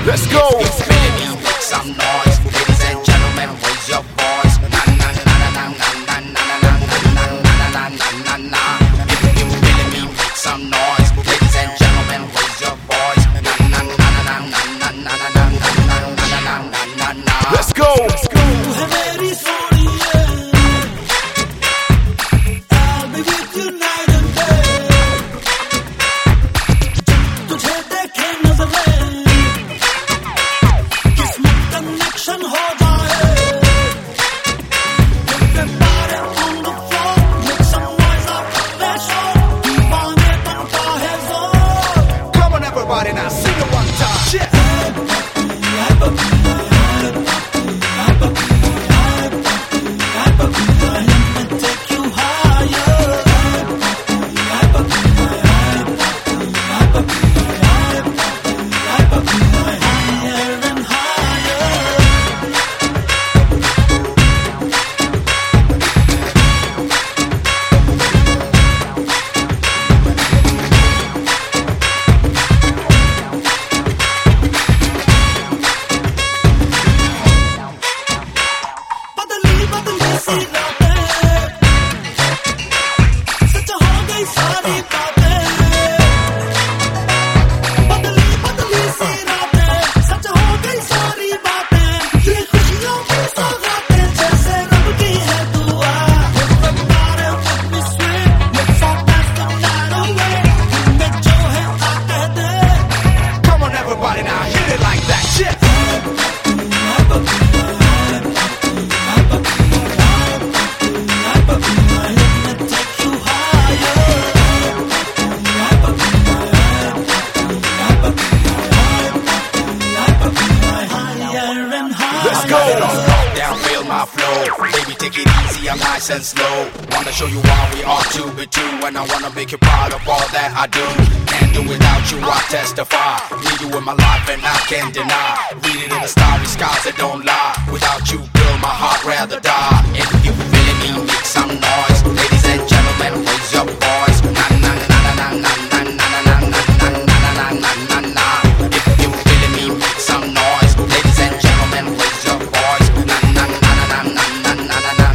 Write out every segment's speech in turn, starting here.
Let's go. If you feeling me, make some noise. Ladies and gentlemen, raise your voice. Na na na na na na na na na na na na na. If you feeling me, make some noise. Ladies and gentlemen, raise your voice. Na na na na na na na na na na. Let's go. Let's go. Baby, take it easy, I'm nice and slow. Wanna show you why we are two be two, and I wanna make you proud of all that I do. Can't do without you, I testify. Need you in my life and I can't deny. Read it in the starry skies that don't lie. Without you, girl, my heart rather die. If you feeling me, make some noise. Ladies and gentlemen, raise your voice. Na na na na na na na na na na na na na na. If you feeling me, make some noise. Ladies and gentlemen, raise your voice. Na na na na na na na na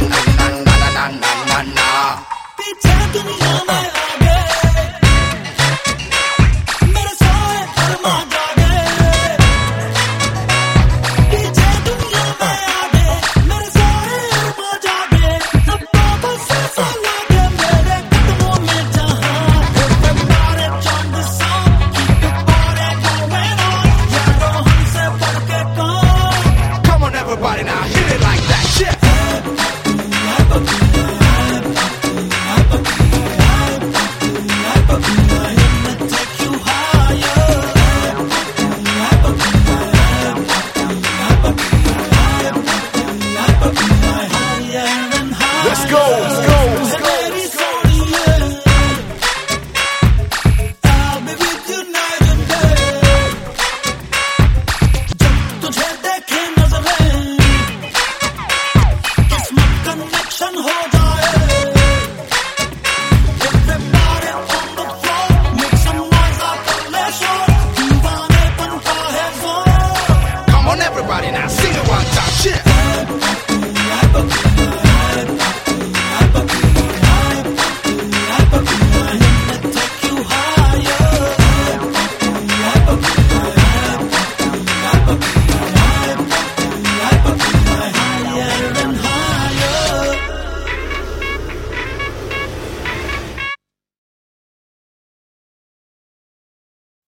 na na na. पीछे दुनिया में आगे मेरे साए अरमा जागे पीछे दुनिया में आगे मेरे साए अरमा जागे अब बाबा से लागे मेरे कदमों में जहां प्यारे चांद सा प्यारे going on यारों हमसे बढ़ के कौन Come on everybody now, hit it like that shit. Let's go, let's go.